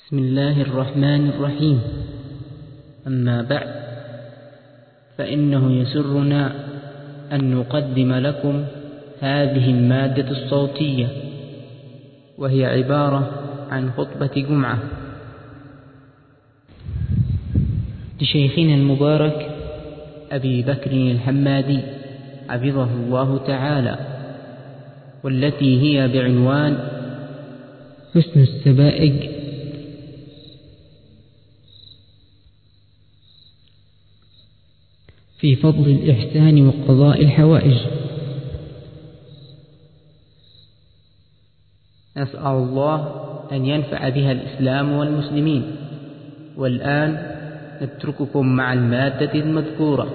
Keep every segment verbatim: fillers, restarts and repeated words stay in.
بسم الله الرحمن الرحيم. أما بعد، فإنه يسرنا أن نقدم لكم هذه المادة الصوتية، وهي عبارة عن خطبة جمعة لشيخنا المبارك أبي بكر الحمادي حفظه الله تعالى، والتي هي بعنوان حسن السبائج في فضل الإحسان وقضاء الحوائج. نسأل الله أن ينفع بها الإسلام والمسلمين. والآن نترككم مع المادة المذكورة.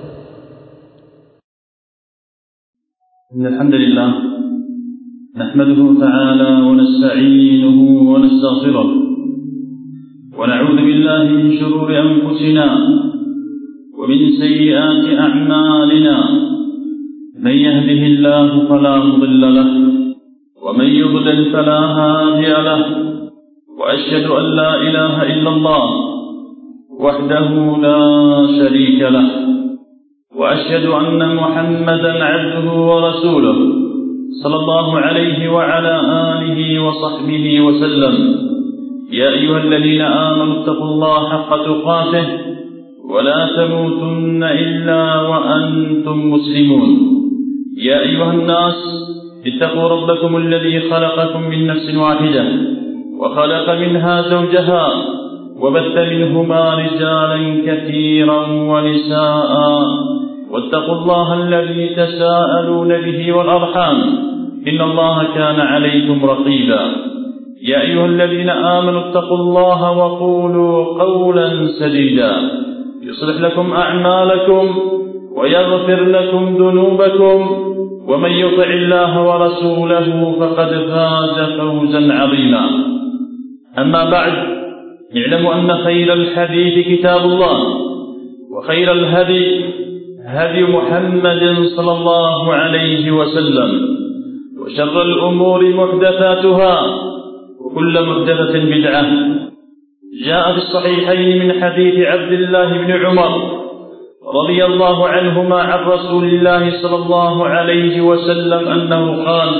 إن الحمد لله نحمده تعالى ونستعينه ونستغفره، ونعوذ بالله من شرور أنفسنا ومن سيئات أعمالنا. من يهده الله فلا مضل له، ومن يضلل فلا هادي له، وأشهد أن لا إله إلا الله وحده لا شريك له، وأشهد أن محمدا عبده ورسوله صلى الله عليه وعلى آله وصحبه وسلم. يا أيها الذين آمنوا اتقوا الله حق تقاته ولا تموتن إلا وأنتم مسلمون. يا أيها الناس اتقوا ربكم الذي خلقكم من نفس واحدة وخلق منها زوجها وبث منهما رجالا كثيرا ونساء، واتقوا الله الذي تساءلون به والأرحام إن الله كان عليكم رقيبا. يا أيها الذين آمنوا اتقوا الله وقولوا قولا سديدا يصلح لكم أعمالكم ويغفر لكم ذنوبكم، ومن يطع الله ورسوله فقد فاز فوزا عظيما. أما بعد، اعلموا أن خير الحديث كتاب الله، وخير الهدي هدي محمد صلى الله عليه وسلم، وشر الأمور محدثاتها، وكل محدثة بدعة. جاء في الصحيحين من حديث عبد الله بن عمر رضي الله عنهما عن رسول الله صلى الله عليه وسلم أنه قال: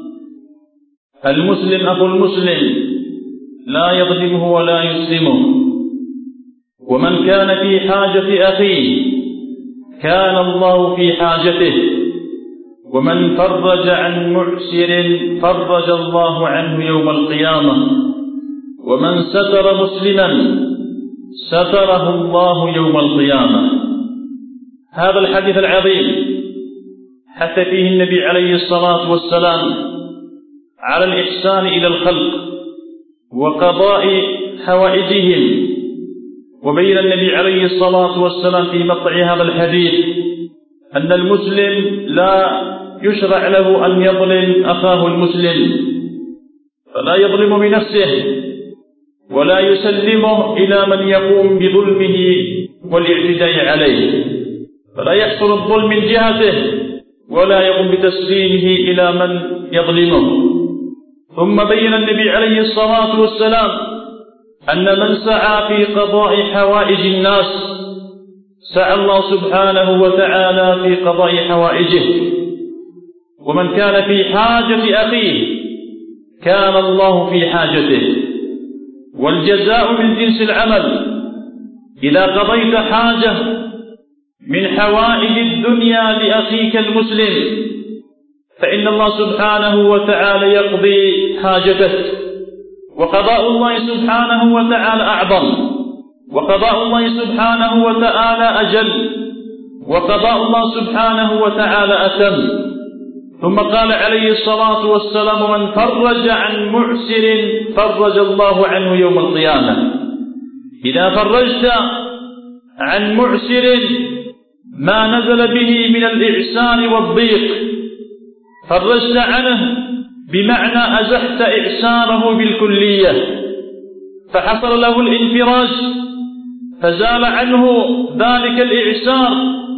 المسلم أخو المسلم لا يظلمه ولا يسلمه، ومن كان في حاجة أخيه كان الله في حاجته، ومن فرج عن معسر فرج الله عنه يوم القيامة، ومن ستر مسلما ستره الله يوم القيامة. هذا الحديث العظيم حث فيه النبي عليه الصلاة والسلام على الإحسان إلى الخلق وقضاء حوائجهم، وبين النبي عليه الصلاة والسلام في مقطع هذا الحديث أن المسلم لا يشرع له أن يظلم أخاه المسلم، فلا يظلم بنفسه ولا يسلمه إلى من يقوم بظلمه والاعتداء عليه، فلا يحصل الظلم من جهته ولا يقوم بتسليمه إلى من يظلمه. ثم بين النبي عليه الصلاة والسلام أن من سعى في قضاء حوائج الناس سعى الله سبحانه وتعالى في قضاء حوائجه، ومن كان في حاجة أخيه كان الله في حاجته، والجزاء من جنس العمل. إذا قضيت حاجة من حوائج الدنيا لأخيك المسلم فإن الله سبحانه وتعالى يقضي حاجتك، وقضاء الله سبحانه وتعالى أعظم، وقضاء الله سبحانه وتعالى أجل، وقضاء الله سبحانه وتعالى أتم. ثم قال عليه الصلاة والسلام: من فرج عن معسر فرج الله عنه يوم القيامة. إذا فرجت عن معسر ما نزل به من الإعسار والضيق، فرجت عنه بمعنى أزحت إعساره بالكلية، فحصل له الانفراج فزال عنه ذلك الإعسار،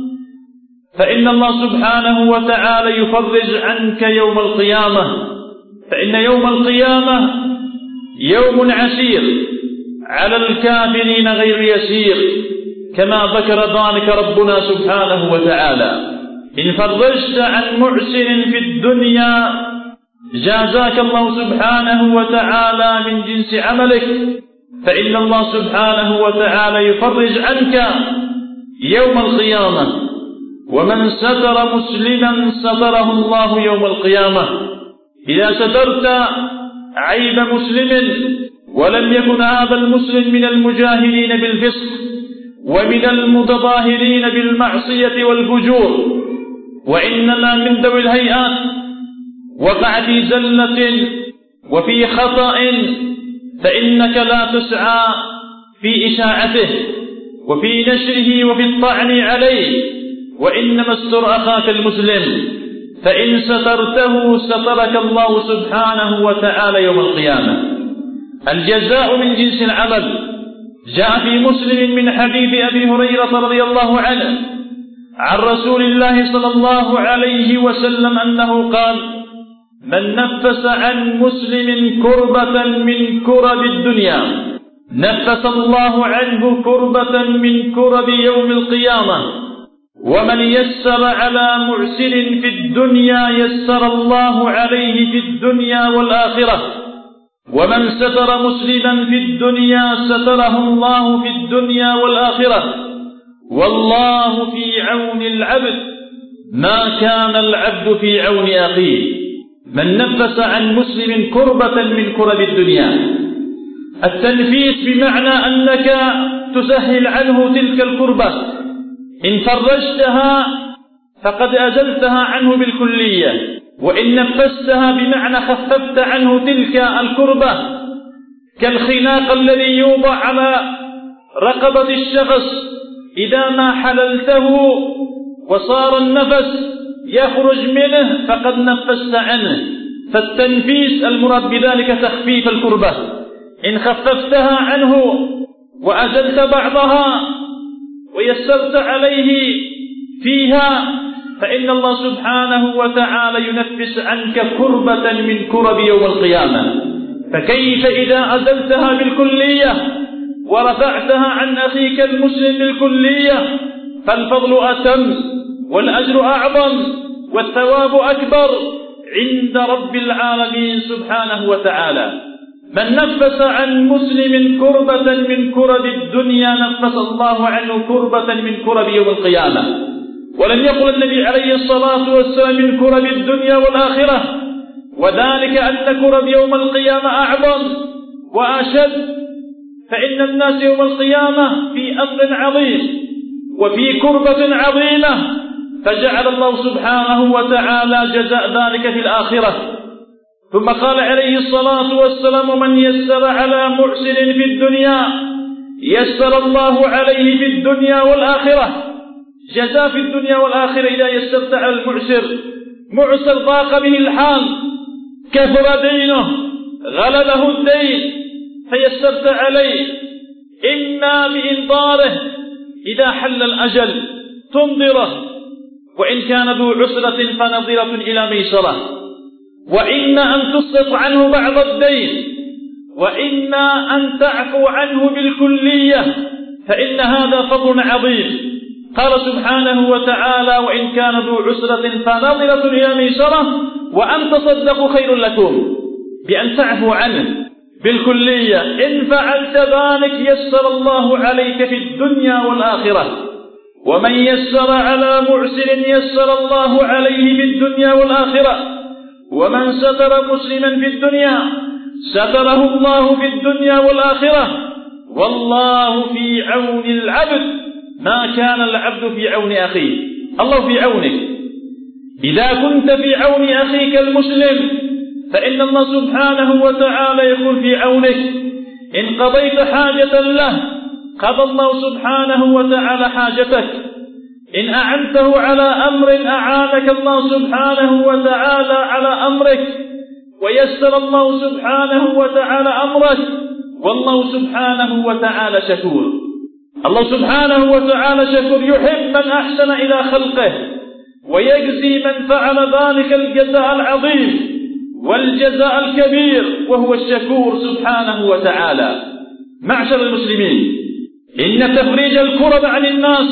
فإن الله سبحانه وتعالى يفرج عنك يوم القيامة. فإن يوم القيامة يوم عسير على الكافرين غير يسير، كما ذكر ذلك ربنا سبحانه وتعالى. إن فرجت عن معسر في الدنيا جازاك الله سبحانه وتعالى من جنس عملك، فإن الله سبحانه وتعالى يفرج عنك يوم القيامة. ومن ستر مسلما ستره الله يوم القيامة. إذا سترت عيب مسلم ولم يكن هذا المسلم من المجاهرين بالفسق ومن المتظاهرين بالمعصية والفجور، وإنما من ذوي الهيئات، وقع في زلة وفي خطأ، فإنك لا تسعى في إشاعته وفي نشره وفي الطعن عليه، وإنما استر أخاك المسلم، فإن سترته سترك الله سبحانه وتعالى يوم القيامة. الجزاء من جنس العمل. جاء في مسلم من حديث أبي هريرة رضي الله عنه عن رسول الله صلى الله عليه وسلم أنه قال: من نفس عن مسلم كربة من كرب الدنيا نفس الله عنه كربة من كرب يوم القيامة، ومن يسر على معسر في الدنيا يسر الله عليه في الدنيا والآخرة، ومن ستر مسلما في الدنيا ستره الله في الدنيا والآخرة، والله في عون العبد ما كان العبد في عون أخيه. من نفس عن مسلم كربة من كرب الدنيا. التنفيس بمعنى أنك تسهل عنه تلك الكربة، إن فرجتها فقد أزلتها عنه بالكلية، وإن نفستها بمعنى خففت عنه تلك الكربة، كالخناق الذي يوضع على رقبة الشخص إذا ما حللته وصار النفس يخرج منه فقد نفست عنه. فالتنفيس المراد بذلك تخفيف الكربة، إن خففتها عنه وأزلت بعضها ويسرت عليه فيها فإن الله سبحانه وتعالى ينفس عنك كربة من كرب يوم القيامة. فكيف إذا أزلتها بالكلية ورفعتها عن أخيك المسلم بالكلية؟ فالفضل أتم والأجر أعظم والثواب أكبر عند رب العالمين سبحانه وتعالى. من نفس عن مسلم كربة من كرب الدنيا نفس الله عنه كربة من كرب يوم القيامة. ولم يقل النبي عليه الصلاة والسلام من كرب الدنيا والآخرة، وذلك أن كرب يوم القيامة أعظم وأشد، فإن الناس يوم القيامة في أمر عظيم وفي كربة عظيمة، فجعل الله سبحانه وتعالى جزاء ذلك في الآخرة. ثم قال عليه الصلاة والسلام: من يسر على معسر في الدنيا يسر الله عليه في الدنيا والآخرة. جزاء في الدنيا والآخرة إذا يسرت على المعسر، معسر ضاق به الحال، كثر دينه، غلبه الدين، فيسرت عليه إما بإنظاره إذا حل الأجل تنظره، وإن كان ذو عسرة فنظرة إلى ميسرة، وإما أن تسقط عنه بعض الدين، وإما أن تعفو عنه بالكلية، فإن هذا فضل عظيم. قال سبحانه وتعالى: وإن كان ذو عسرة فنظرة إلى ميسرة وأن تصدقوا خير لكم، بأن تعفو عنه بالكلية. إن فعلت ذلك يسر الله عليك في الدنيا والآخرة. ومن يسر على معسر يسر الله عليه في الدنيا والآخرة. ومن ستر مسلما في الدنيا ستره الله في الدنيا والآخرة، والله في عون العبد ما كان العبد في عون أخيه. الله في عونك. إذا كنت في عون أخيك المسلم فإن الله سبحانه وتعالى يكون في عونك. إن قضيت حاجة له قضى الله سبحانه وتعالى حاجتك. إن أعنته على أمر أعانك الله سبحانه وتعالى على أمرك، ويسر الله سبحانه وتعالى أمرك، والله سبحانه وتعالى شكور. الله سبحانه وتعالى شكور، يحب من أحسن إلى خلقه، ويجزي من فعل ذلك الجزاء العظيم والجزاء الكبير، وهو الشكور سبحانه وتعالى. معشر المسلمين، إن تفريج الكرب عن الناس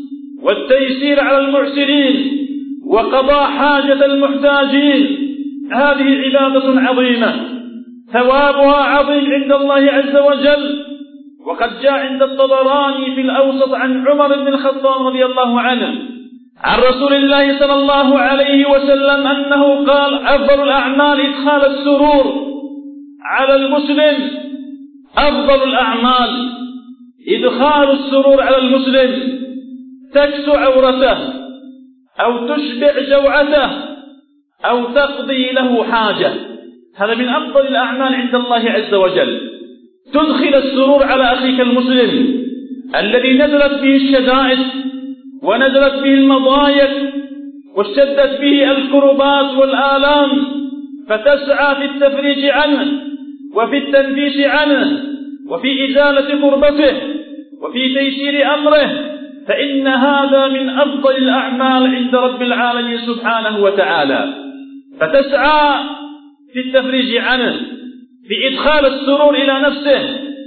والتيسير على المعسرين وقضاء حاجة المحتاجين هذه عبادة عظيمة ثوابها عظيم عند الله عز وجل. وقد جاء عند الطبراني في الأوسط عن عمر بن الخطاب رضي الله عنه عن رسول الله صلى الله عليه وسلم أنه قال: أفضل الأعمال إدخال السرور على المسلم، أفضل الأعمال إدخال السرور على المسلم، تكسو عورته أو تشبع جوعته أو تقضي له حاجة. هذا من أفضل الأعمال عند الله عز وجل، تدخل السرور على أخيك المسلم الذي نزلت به الشدائد ونزلت به المضايق واشتدت به الكربات والآلام، فتسعى في التفريج عنه وفي التنفيس عنه وفي إزالة كربته وفي تيسير أمره، فإن هذا من أفضل الأعمال عند رب العالمين سبحانه وتعالى. فتسعى في التفريج عنه، في إدخال السرور إلى نفسه،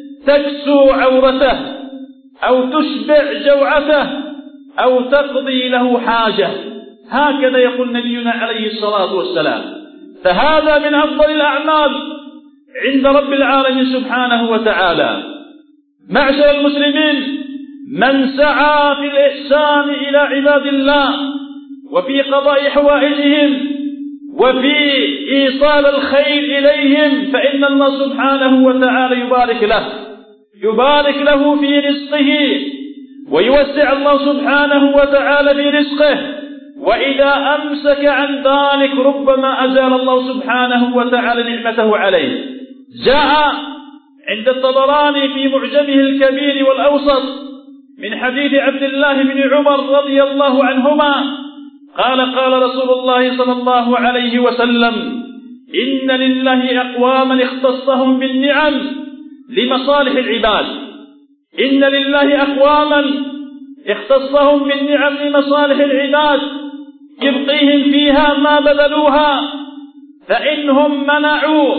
تكسو عورته أو تشبع جوعته أو تقضي له حاجة، هكذا يقول نبينا عليه الصلاة والسلام. فهذا من أفضل الأعمال عند رب العالمين سبحانه وتعالى. معشر المسلمين، من سعى في الإحسان إلى عباد الله وفي قضاء حوائجهم وفي إيصال الخير إليهم فإن الله سبحانه وتعالى يبارك له يبارك له في رزقه ويوسع الله سبحانه وتعالى في رزقه، وإذا أمسك عن ذلك ربما أزال الله سبحانه وتعالى نعمته عليه. جاء عند الطبراني في معجمه الكبير والأوسط من حديث عبد الله بن عمر رضي الله عنهما قال: قال رسول الله صلى الله عليه وسلم: إن لله أقواما اختصهم بالنعم لمصالح العباد. إن لله أقواما اختصهم بالنعم لمصالح العباد يبقيهم فيها ما بذلوها، فإنهم منعوا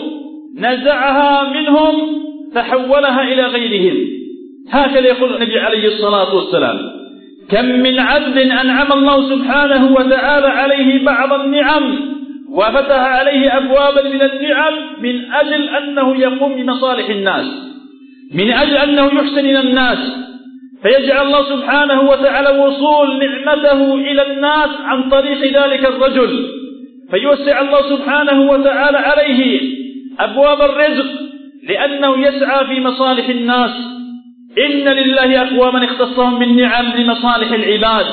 نزعها منهم فحولها إلى غيرهم. هكذا يقول النبي عليه الصلاة والسلام: كم من عبد أنعم الله سبحانه وتعالى عليه بعض النعم وفتح عليه أبوابا من النعم من أجل أنه يقوم بمصالح الناس، من أجل أنه يحسن إلى الناس، فيجعل الله سبحانه وتعالى وصول نعمته إلى الناس عن طريق ذلك الرجل، فيوسع الله سبحانه وتعالى عليه أبواب الرزق لأنه يسعى في مصالح الناس. إن لله أقواما اختصهم بالنعم لمصالح العباد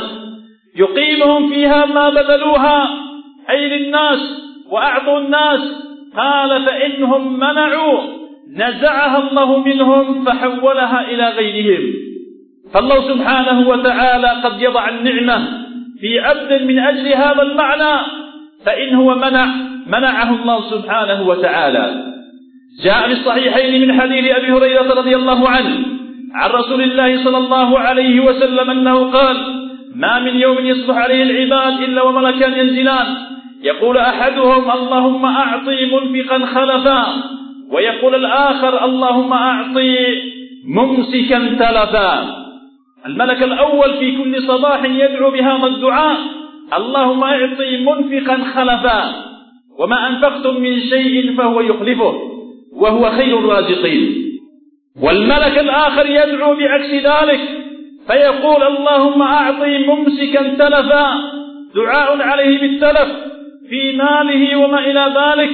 يقيمهم فيها ما بذلوها، أي للناس وأعطوا الناس. قال: فإنهم منعوا نزعها الله منهم فحولها إلى غيرهم. فالله سبحانه وتعالى قد يضع النعمة في عبد من أجل هذا المعنى، فإن هو منع منعه الله سبحانه وتعالى. جاء في الصحيحين من حديث أبي هريرة رضي الله عنه عن رسول الله صلى الله عليه وسلم أنه قال: ما من يوم يصبح عليه العباد إلا وملكان ينزلان، يقول أحدهم: اللهم أعطي منفقا خلفا، ويقول الآخر: اللهم أعطي ممسكا تلفا. الملك الأول في كل صباح يدعو بهذا الدعاء: اللهم أعطي منفقا خلفا، وما أنفقتم من شيء فهو يخلفه وهو خير الرازقين. والملك الآخر يدعو بعكس ذلك فيقول: اللهم أعطي ممسكا تلفا، دعاء عليه بالتلف في ماله وما إلى ذلك.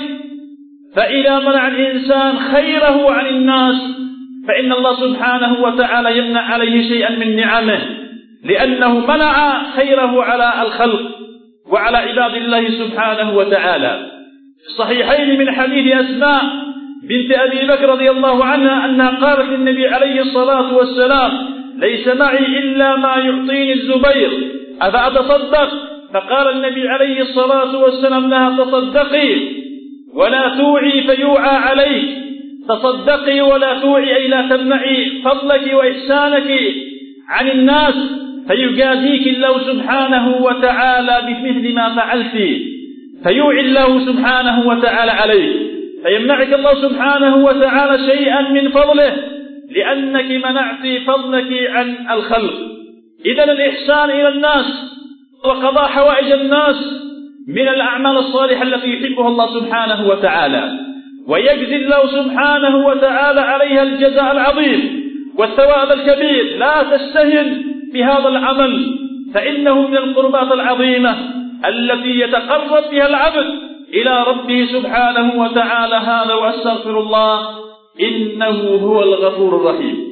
فإذا منع الإنسان خيره عن الناس فإن الله سبحانه وتعالى يمنع عليه شيئا من نعمه، لأنه منع خيره على الخلق وعلى عباد الله سبحانه وتعالى. في الصحيحين من حديث أسماء بنت أبي بكر رضي الله عنها أنها قالت للنبي عليه الصلاة والسلام: ليس معي إلا ما يعطيني الزبير، أفأتصدق؟ فقال النبي عليه الصلاة والسلام لها: تصدقي ولا توعي فيوعى عليك، تصدقي ولا توعي أي لا تمنعي فضلك وإحسانك عن الناس فيجازيك الله سبحانه وتعالى بمثل ما فعلت، فيوعي الله سبحانه وتعالى عليك، فيمنعك الله سبحانه وتعالى شيئا من فضله لأنك منعت فضلك عن الخلق. إذن الإحسان إلى الناس وقضاء حوائج الناس من الأعمال الصالحة التي يحبها الله سبحانه وتعالى، ويجزي الله سبحانه وتعالى عليها الجزاء العظيم والثواب الكبير. لا تستهن بهذا العمل، فإنه من القربات العظيمة التي يتقرب بها العبد إلى ربه سبحانه وتعالى. هذا وأستغفر الله إنه هو الغفور الرحيم.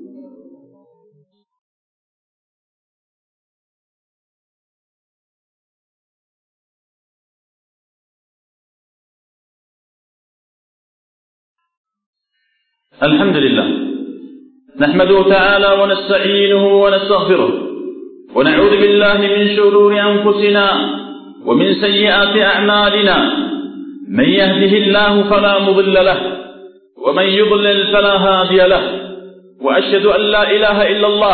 الحمد لله نحمده تعالى ونستعينه ونستغفره، ونعوذ بالله من شرور أنفسنا ومن سيئات أعمالنا. من يهده الله فلا مضل له، ومن يضلل فلا هادي له. وأشهد أن لا إله إلا الله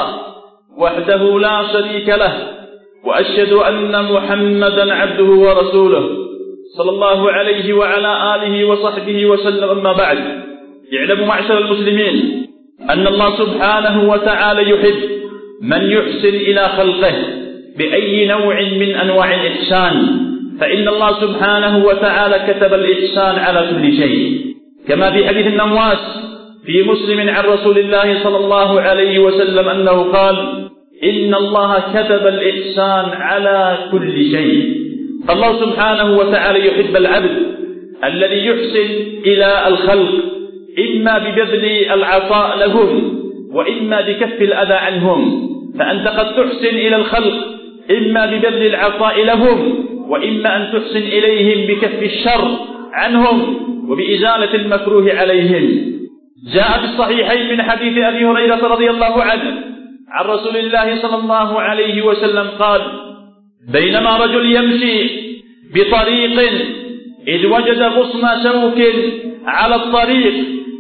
وحده لا شريك له، وأشهد أن محمدا عبده ورسوله صلى الله عليه وعلى آله وصحبه وسلم. أما بعد، اعلموا معشر المسلمين أن الله سبحانه وتعالى يحب من يحسن إلى خلقه بأي نوع من أنواع الإحسان، فإن الله سبحانه وتعالى كتب الإحسان على كل شيء، كما في حديث النواس في مسلم عن رسول الله صلى الله عليه وسلم أنه قال: إن الله كتب الإحسان على كل شيء. فالله سبحانه وتعالى يحب العبد الذي يحسن إلى الخلق، إما ببذل العطاء لهم وإما بكف الأذى عنهم. فأنت قد تحسن إلى الخلق إما ببذل العطاء لهم، وإما أن تحسن إليهم بكف الشر عنهم وبإزالة المكروه عليهم. جاء في الصحيحين من حديث أبي هريرة رضي الله عنه عن رسول الله صلى الله عليه وسلم قال: بينما رجل يمشي بطريق إذ وجد غصن شوك على الطريق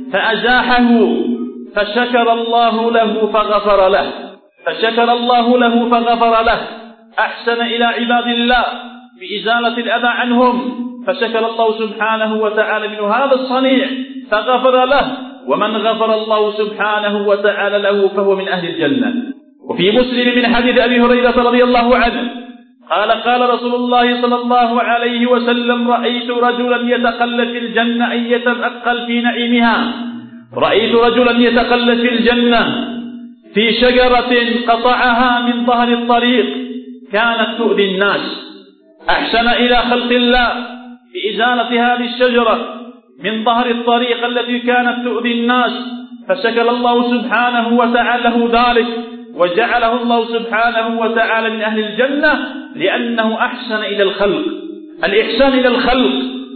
فأزاحه، فشكر الله له فغفر له فشكر الله له فغفر له أحسن إلى عباد الله بإزالة الأذى عنهم، فشكر الله سبحانه وتعالى منه هذا الصنيع فغفر له، ومن غفر الله سبحانه وتعالى له فهو من أهل الجنة. وفي مسلم من حديث أبي هريرة رضي الله عنه قال: قال رسول الله صلى الله عليه وسلم: رأيت رجلا يتقلب في الجنة أن يتأقل في نعيمها رأيت رجلا يتقلب في الجنة في شجرة قطعها من ظهر الطريق كانت تؤذي الناس، أحسن إلى خلق الله بإزالة هذه الشجرة من ظهر الطريق التي كانت تؤذي الناس، فشكر الله سبحانه وتعالى له ذلك، وجعله الله سبحانه وتعالى من أهل الجنة لأنه أحسن إلى الخلق. الإحسان إلى الخلق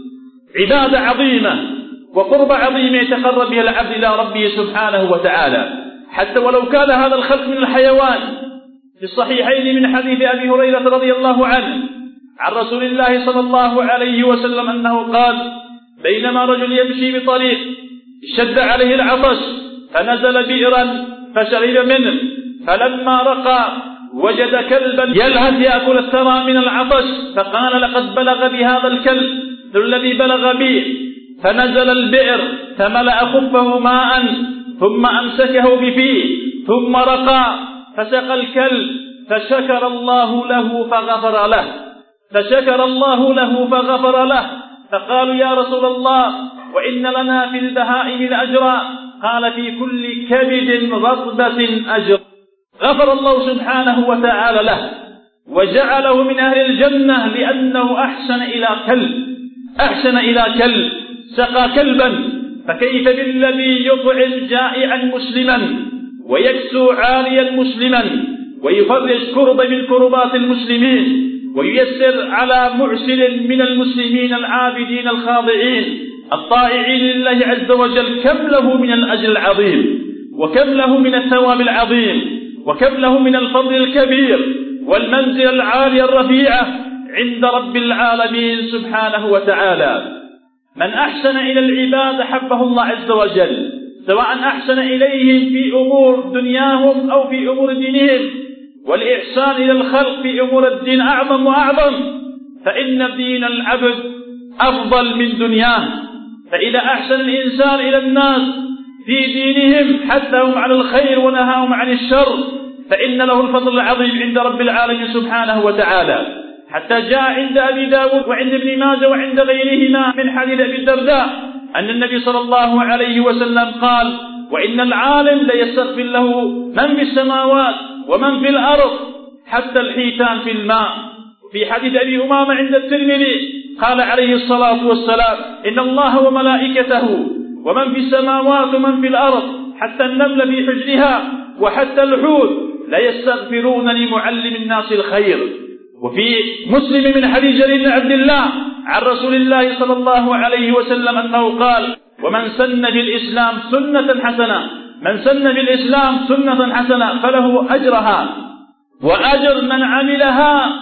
عبادة عظيمة وقربة عظيمة يتقرب بها العبد إلى ربه سبحانه وتعالى، حتى ولو كان هذا الخلق من الحيوان. في الصحيحين من حديث أبي هريرة رضي الله عنه عن رسول الله صلى الله عليه وسلم أنه قال: بينما رجل يمشي بطريق اشتد عليه العطش فنزل بئرا فشرب منه، فلما رقى وجد كلبا يلهث يأكل الثرى من العطش، فقال: لقد بلغ بهذا الكلب الذي بلغ بي، فنزل البئر فملأ خفه ماء ثم أمسكه بفيه ثم رقى فسقى الكلب، فشكر الله له فغفر له فشكر الله له فغفر له فقالوا: يا رسول الله، وإن لنا في البهائم لأجرا؟ قال: في كل كبد رطبة أجر. غفر الله سبحانه وتعالى له وجعله من أهل الجنة لأنه أحسن إلى كلب أحسن إلى كلب سقى كلبا، فكيف بالذي يطعم جائعا مسلما ويكسو عاريا مسلما ويفرج كرب من كربات المسلمين وييسر على معسر من المسلمين العابدين الخاضعين الطائعين لله عز وجل. كم له من الأجر العظيم، وكم له من الثواب العظيم، وكم له من الفضل الكبير والمنزل العالية الرفيعة عند رب العالمين سبحانه وتعالى. من أحسن إلى العباد حبه الله عز وجل، سواء أحسن إليهم في أمور دنياهم أو في أمور دينهم. والإحسان إلى الخلق في أمور الدين أعظم وأعظم، فإن دين العبد أفضل من دنياه. فإذا أحسن الإنسان إلى الناس في دينهم، حثهم على الخير ونهاهم عن الشر، فإن له الفضل العظيم عند رب العالمين سبحانه وتعالى. حتى جاء عند أبي داود وعند ابن ماجه وعند غيرهما من حديث أبي الدرداء أن النبي صلى الله عليه وسلم قال: وإن العالم ليستغفر له من في السماوات ومن في الأرض حتى الحيتان في الماء. في حديث أبي أمامة عند الترمذي قال عليه الصلاة والسلام: إن الله وملائكته ومن في السماوات ومن في الأرض حتى النمل في حجرها وحتى الحوت ليستغفرون لمعلم الناس الخير. وفي مسلم من حديث جرير بن عبد الله عن رسول الله صلى الله عليه وسلم أنه قال: ومن سن في الإسلام سنة حسنة من سن في الإسلام سنة حسنة فله أجرها وأجر من عملها،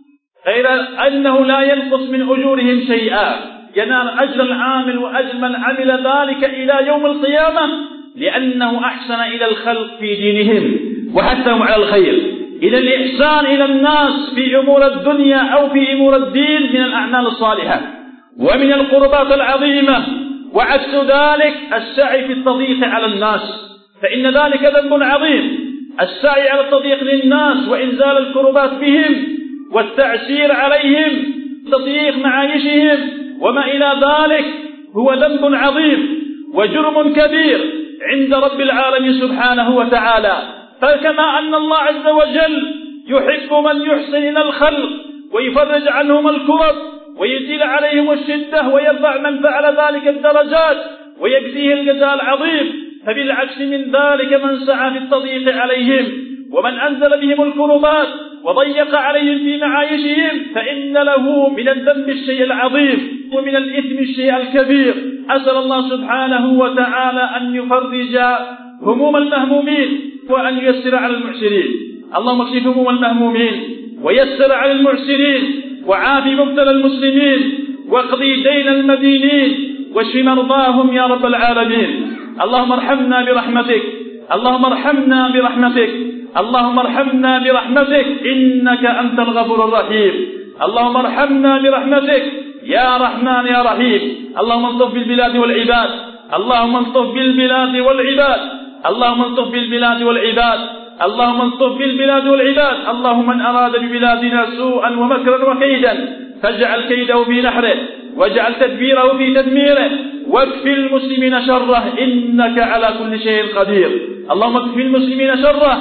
غير أنه لا ينقص من أجورهم شيئا، ينال أجر العامل وأجر من عمل ذلك إلى يوم القيامة، لأنه أحسن إلى الخلق في دينهم وحثهم على الخير. إلى الإحسان إلى الناس في أمور الدنيا أو في أمور الدين من الأعمال الصالحة ومن القربات العظيمة، وعكس ذلك السعي في التضييق على الناس، فإن ذلك ذنب عظيم. السعي على التضييق للناس وإنزال الكربات بهم والتعسير عليهم، تضييق معايشهم وما إلى ذلك هو ذنب عظيم وجرم كبير عند رب العالمين سبحانه وتعالى. فكما أن الله عز وجل يحب من يحسن إلى الخلق ويفرج عنهم الكرب ويزيل عليهم الشدة ويرفع من فعل ذلك الدرجات ويجزيه الجزاء العظيم، فبالعكس من ذلك من سعى في التضييق عليهم ومن أنزل بهم الكربات وضيق عليهم في معايشهم فإن له من الذنب الشيء العظيم ومن الإثم الشيء الكبير. أسأل الله سبحانه وتعالى أن يفرج هموم المهمومين وأن ييسر على المعسرين. اللهم اكشف هموم المهمومين ويسر على المعسرين، وعاف مبتلى المسلمين، واقضي دين المدينين، واشف مرضاهم يا رب العالمين. اللهم ارحمنا برحمتك، اللهم ارحمنا برحمتك، اللهم ارحمنا برحمتك إنك أنت الغفور الرحيم. اللهم ارحمنا برحمتك يا رحمن يا رحيم. اللهم الطف بالبلاد والعباد، اللهم الطف بالبلاد والعباد، اللهم الطف بالبلاد والعباد، اللهم الطف بالبلاد والعباد. اللهم من أراد ببلادنا سوءا ومكرا وكيدا فاجعل كيده في نحره واجعل تدبيره في تدميره، واكفي المسلمين شره إنك على كل شيء قدير. اللهم اكفي المسلمين شره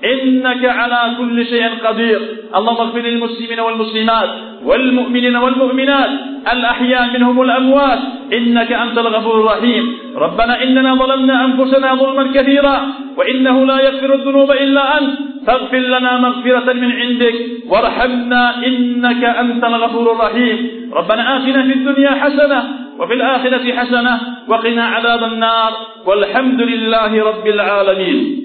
إنك على كل شيء قدير. اللهم اغفر للمسلمين والمسلمات والمؤمنين والمؤمنات الأحياء منهم الأموات إنك أنت الغفور الرحيم. ربنا إننا ظلمنا أنفسنا ظلما كثيرا وإنه لا يغفر الذنوب إلا أنت، فاغفر لنا مغفرة من عندك وارحمنا إنك أنت الغفور الرحيم. ربنا آتنا في الدنيا حسنة وفي الآخرة حسنة وقنا عذاب النار، والحمد لله رب العالمين.